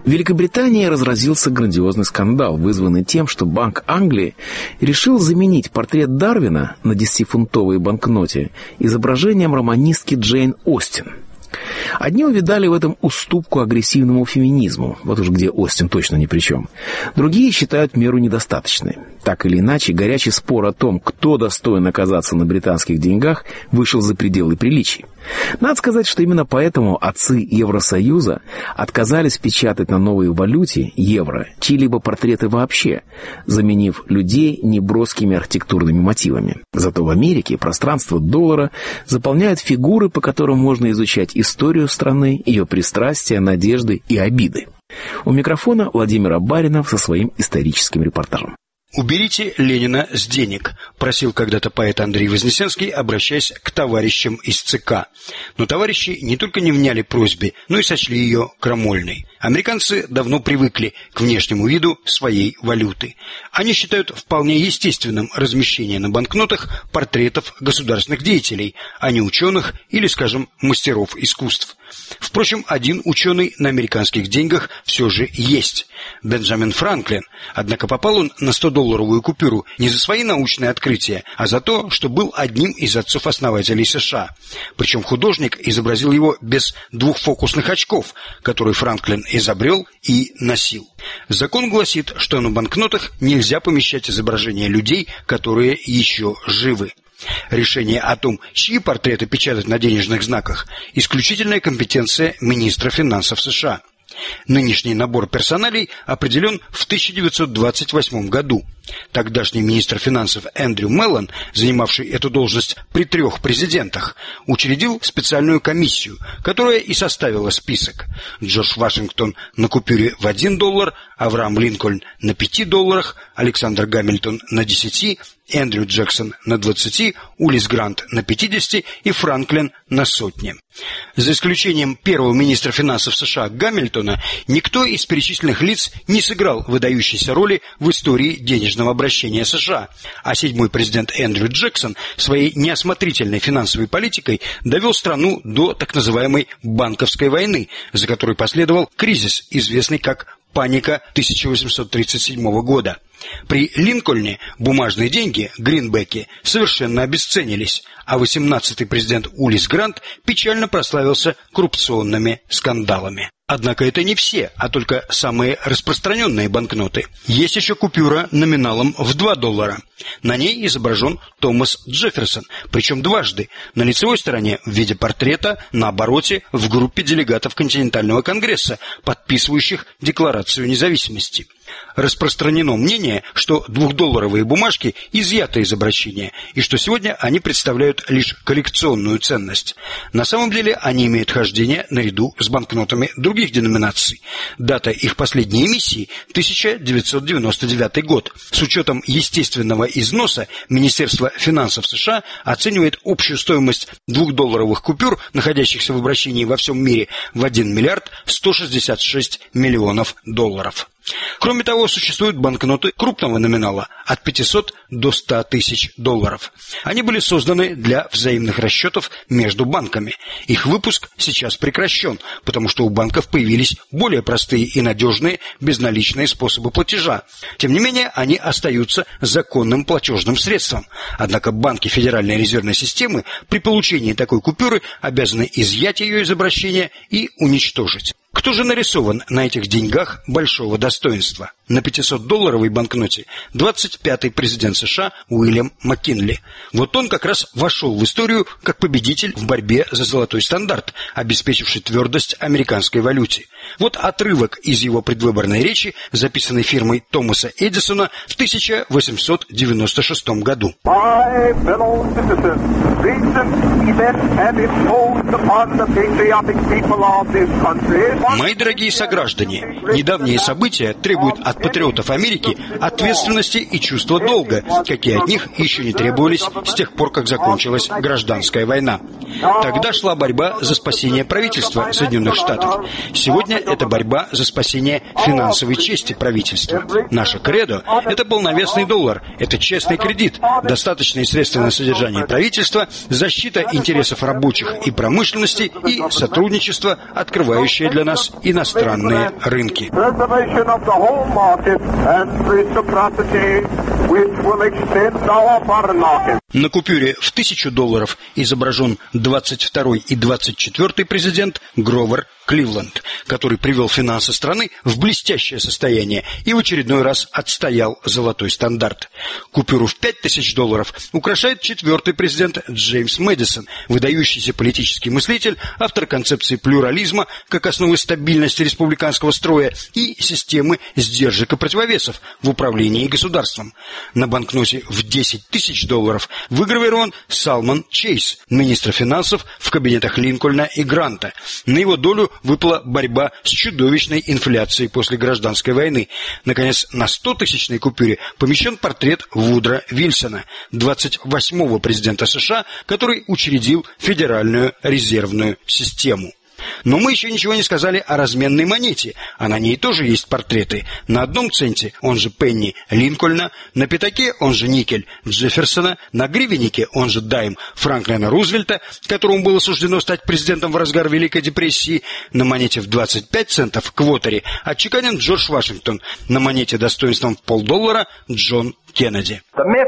В Великобритании разразился грандиозный скандал, вызванный тем, что Банк Англии решил заменить портрет Дарвина на 10-фунтовой банкноте изображением романистки Джейн Остин. Одни увидали в этом уступку агрессивному феминизму, вот уж где Остин точно ни при чем. Другие считают меру недостаточной. Так или иначе, горячий спор о том, кто достоин оказаться на британских деньгах, вышел за пределы приличий. Надо сказать, что именно поэтому отцы Евросоюза отказались печатать на новой валюте, евро, чьи-либо портреты вообще, заменив людей неброскими архитектурными мотивами. Зато в Америке пространство доллара заполняют фигуры, по которым можно изучать историю страны, ее пристрастия, надежды и обиды. У микрофона Владимир Абаринов со своим историческим репортажем. «Уберите Ленина с денег», — просил когда-то поэт Андрей Вознесенский, обращаясь к товарищам из ЦК. Но товарищи не только не вняли просьбе, но и сочли ее крамольной. Американцы давно привыкли к внешнему виду своей валюты. Они считают вполне естественным размещение на банкнотах портретов государственных деятелей, а не ученых или, скажем, мастеров искусств. Впрочем, один ученый на американских деньгах все же есть – Бенджамин Франклин. Однако попал он на 100-долларовую купюру не за свои научные открытия, а за то, что был одним из отцов-основателей США. Причем художник изобразил его без двухфокусных очков, которые Франклин изобрел и носил. Закон гласит, что на банкнотах нельзя помещать изображения людей, которые еще живы. Решение о том, чьи портреты печатать на денежных знаках, исключительная компетенция министра финансов США. Нынешний набор персоналей определен в 1928 году. Тогдашний министр финансов Эндрю Меллон, занимавший эту должность при 3 президентах, учредил специальную комиссию, которая и составила список. Джордж Вашингтон на купюре в $1, Авраам Линкольн на $5, Александр Гамильтон на 10, Эндрю Джексон на 20, Улисс Грант на 50 и Франклин на 100. За исключением первого министра финансов США Гамильтона, никто из перечисленных лиц не сыграл выдающейся роли в истории денежного обращения США, а 7-й президент Эндрю Джексон своей неосмотрительной финансовой политикой довел страну до так называемой банковской войны, за которой последовал кризис, известный как «Паника 1837 года». При Линкольне бумажные деньги, гринбеки, совершенно обесценились, а 18-й президент Улисс Грант печально прославился коррупционными скандалами. Однако это не все, а только самые распространенные банкноты. Есть еще купюра номиналом в $2. На ней изображен Томас Джефферсон, причем дважды. На лицевой стороне в виде портрета, на обороте в группе делегатов Континентального конгресса, подписывающих Декларацию независимости. Распространено мнение, что $2 бумажки изъято из обращения, и что сегодня они представляют лишь коллекционную ценность. На самом деле они имеют хождение наряду с банкнотами других деноминаций. Дата их последней эмиссии – 1999 год. С учетом естественного износа Министерство финансов США оценивает общую стоимость $2 купюр, находящихся в обращении во всем мире, в $1 миллиард 166 миллионов долларов. Кроме того, существуют банкноты крупного номинала от 500 до 100 тысяч долларов. Они были созданы для взаимных расчетов между банками. Их выпуск сейчас прекращен, потому что у банков появились более простые и надежные безналичные способы платежа. Тем не менее, они остаются законным платежным средством. Однако банки Федеральной резервной системы при получении такой купюры обязаны изъять ее из обращения и уничтожить. Кто же нарисован на этих деньгах большого достоинства? На 500-долларовой банкноте 25-й президент США Уильям Маккинли. Вот он как раз вошел в историю как победитель в борьбе за золотой стандарт, обеспечивший твердость американской валюте. Вот отрывок из его предвыборной речи, записанной фирмой Томаса Эдисона в 1896 году. Мои дорогие сограждане, недавние события требуют от патриотов Америки ответственности и чувства долга, какие от них еще не требовались с тех пор, как закончилась гражданская война. Тогда шла борьба за спасение правительства Соединенных Штатов. Сегодня это борьба за спасение финансовой чести правительства. Наше кредо – это полновесный доллар, это честный кредит, достаточные средства на содержание правительства, защита интересов рабочих и промышленности и сотрудничество, открывающее для нас иностранные рынки. На купюре в $1000 изображен 22-й и 24-й президент Гровер Кливленд, который привел финансы страны в блестящее состояние и в очередной раз отстоял золотой стандарт. Купюру в $5000 украшает 4-й президент Джеймс Мэдисон, выдающийся политический мыслитель, автор концепции плюрализма как основы стабильности республиканского строя и системы сдержек и противовесов в управлении государством. На банкноте в $10 000 выгравирован Салмон Чейз, министр финансов в кабинетах Линкольна и Гранта. На его долю выпала борьба с чудовищной инфляцией после гражданской войны. Наконец, на 100-тысячной купюре помещен портрет Вудро Вильсона, 28-го президента США, который учредил Федеральную резервную систему. Но мы еще ничего не сказали о разменной монете, а на ней тоже есть портреты. На 1 центе, он же пенни, Линкольна, на пятаке, он же никель, Джефферсона, на гривеннике, он же дайм, Франклина Рузвельта, которому было суждено стать президентом в разгар Великой депрессии, на монете в 25 центов, квотере, отчеканен Джордж Вашингтон, на монете достоинством в $0,50 Джон Кеннеди.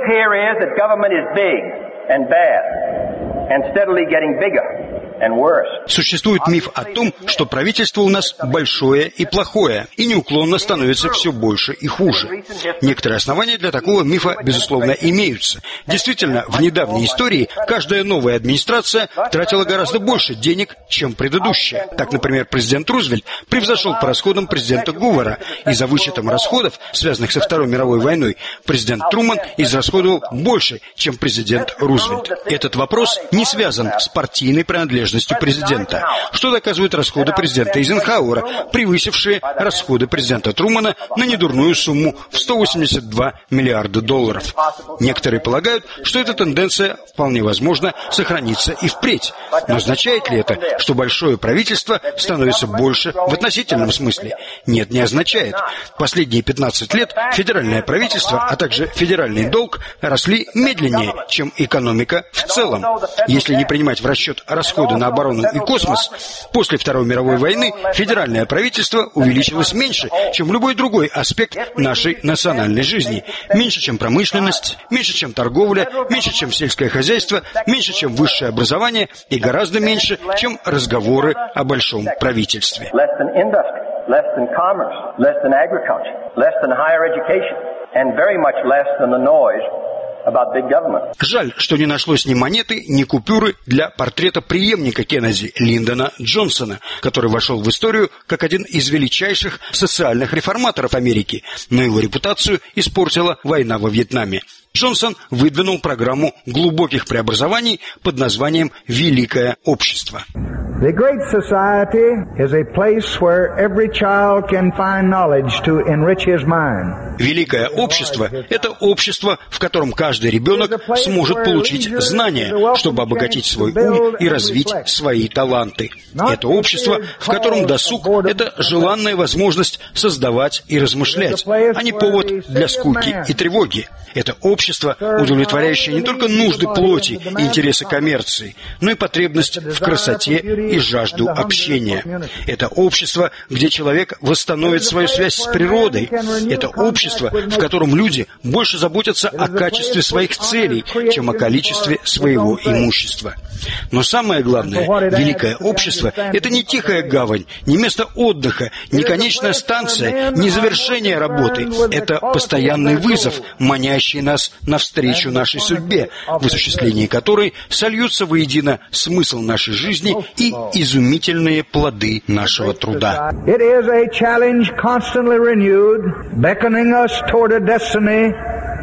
Существует миф о том, что правительство у нас большое и плохое, и неуклонно становится все больше и хуже. Некоторые основания для такого мифа, безусловно, имеются. Действительно, в недавней истории каждая новая администрация тратила гораздо больше денег, чем предыдущая. Так, например, президент Рузвельт превзошел по расходам президента Гувера, и за вычетом расходов, связанных со Второй мировой войной, президент Труман израсходовал больше, чем президент Рузвельт. Этот вопрос не связан с партийной принадлежностью президента, что доказывают расходы президента Эйзенхауэра, превысившие расходы президента Трумана на недурную сумму в $182 миллиарда. Некоторые полагают, что эта тенденция вполне возможно сохранится и впредь. Но означает ли это, что большое правительство становится больше в относительном смысле? Нет, не означает. Последние 15 лет федеральное правительство, а также федеральный долг росли медленнее, чем экономика в целом. Если не принимать в расчет расходы на оборону и космос, после Второй мировой войны федеральное правительство увеличилось меньше, чем любой другой аспект нашей национальной жизни. Меньше, чем промышленность, меньше, чем торговля, меньше, чем сельское хозяйство, меньше, чем высшее образование и гораздо меньше, чем разговоры о большом правительстве. Жаль, что не нашлось ни монеты, ни купюры для портрета преемника Кеннеди, Линдона Джонсона, который вошел в историю как один из величайших социальных реформаторов Америки, но его репутацию испортила война во Вьетнаме. Джонсон выдвинул программу глубоких преобразований под названием «Великое общество». The Great Society is a place where every child can find knowledge to enrich his mind. Великое общество – это общество, в котором каждый ребенок сможет получить знания, чтобы обогатить свой ум и развить свои таланты. Это общество, в котором досуг – это желанная возможность создавать и размышлять, а не повод для скуки и тревоги. Это общество, удовлетворяющее не только нужды плоти и интересы коммерции, но и потребность в красоте и жажду общения. Это общество, где человек восстановит свою связь с природой. Это общество, в котором люди больше заботятся о качестве своих целей, чем о количестве своего имущества. Но самое главное, великое общество – это не тихая гавань, не место отдыха, не конечная станция, не завершение работы. Это постоянный вызов, манящий нас навстречу нашей судьбе, в осуществлении которой сольются воедино смысл нашей жизни и изумительные плоды нашего труда. It is a challenge constantly renewed, beckoning us toward a destiny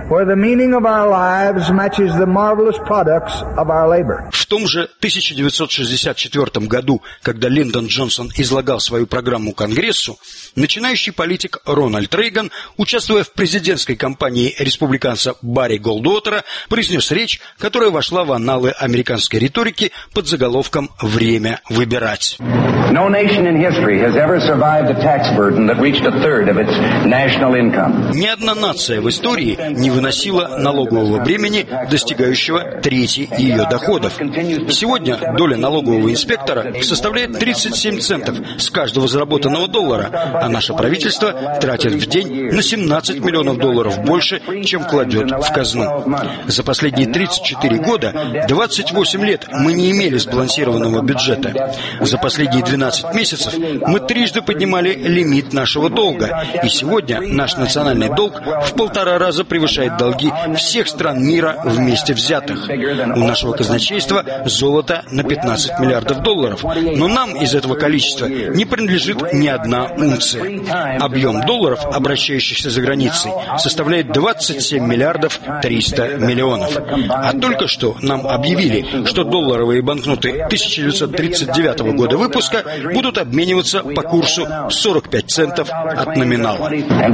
where the meaning of our lives matches the marvelous products of our labor. В том же 1964 году, когда Линдон Джонсон излагал свою программу Конгрессу, начинающий политик Рональд Рейган, участвуя в президентской кампании республиканца Барри Голдуотера, произнес речь, которая вошла в анналы американской риторики под заголовком «Время выбирать». No nation in history has ever survived a tax burden that reached a third of its national income. Ни одна нация в истории не выносила налогового бремени, достигающего трети ее доходов. Сегодня доля налогового инспектора составляет 37 центов с каждого заработанного доллара, а наше правительство тратит в день на 17 миллионов долларов больше, чем кладет в казну. За последние 34 года, 28 лет мы не имели сбалансированного бюджета. За последние 12 месяцев мы трижды поднимали лимит нашего долга, и сегодня наш национальный долг в 1,5 раза превышает долги всех стран мира вместе взятых. У нашего казначейства золото на 15 миллиардов долларов, но нам из этого количества не принадлежит ни одна унция. Объем долларов, обращающихся за границей, составляет 27 миллиардов 300 миллионов. А только что нам объявили, что долларовые банкноты 1939 года выпуска будут обмениваться по курсу 45 центов от номинала.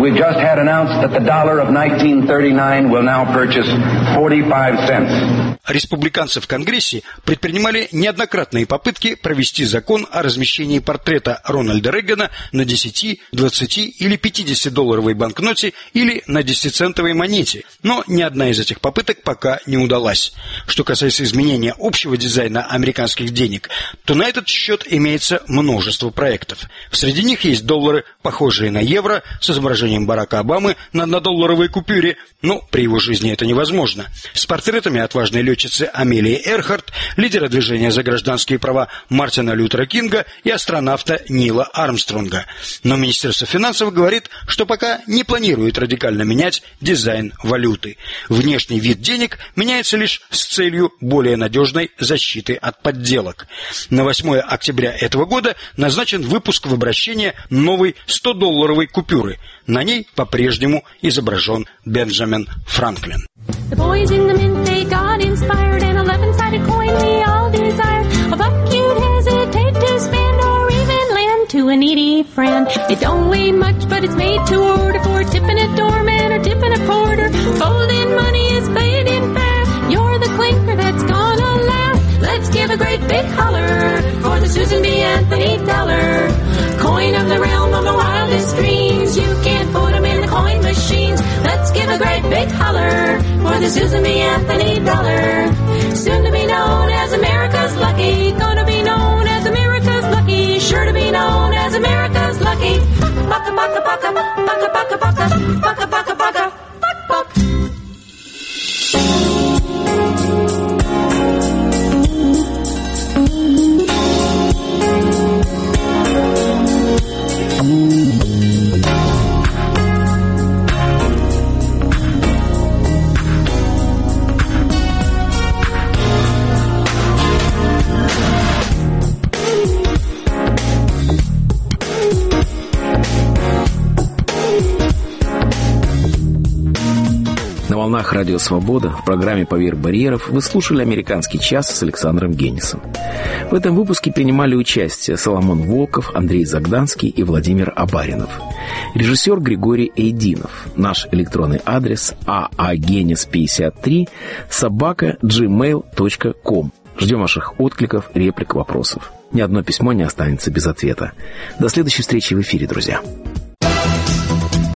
Республиканцы в Конгрессе предпринимали неоднократные попытки провести закон о размещении портрета Рональда Рейгана на 10, 20 или 50-долларовой банкноте или на 10-центовой монете, но ни одна из этих попыток пока не удалась. Что касается изменения общего дизайна американских денег, то на этот счет имеется множество проектов. Среди них есть доллары, похожие на евро, с изображением Барака Обамы на однодолларовой купюре, но при его жизни это невозможно, с портретами отважной летчицы Амелии Эрхарт, лидера движения за гражданские права Мартина Лютера Кинга и астронавта Нила Армстронга. Но Министерство финансов говорит, что пока не планирует радикально менять дизайн валюты. Внешний вид денег меняется лишь с целью более надежной защиты от подделок. На 8 октября этого года назначен выпуск в обращение новой 100-долларовой купюры. На ней по-прежнему изображен Бенджамин Франклин. The boys in the mint, they got inspired, an 11-sided coin we all desire. A buck you'd hesitate to spend or even lend to a needy friend. It don't weigh much, but it's made to order for tipping a doorman or tipping a porter. Folding money is paid in fair. You're the clinker that's gonna last. Let's give a great big holler for the Susan B. Anthony dollar. Coin of the realm of the wildest dreams. You can't put them in the coin machines. Let's give a great big holler for the Susan B. Anthony dollar. Soon to be known as America's lucky. Gonna be known as America's lucky. Sure to be known as America's lucky. Baka baka baka baka baka baka baka baka baka buck buck. На волнах Радио Свобода в программе «Поверх барьеров» вы слушали «Американский час» с Александром Генисом. В этом выпуске принимали участие Соломон Волков, Андрей Загданский и Владимир Абаринов. Режиссер Григорий Эйдинов. Наш электронный адрес aagenis53@gmail.com. Ждем ваших откликов, реплик, вопросов. Ни одно письмо не останется без ответа. До следующей встречи в эфире, друзья.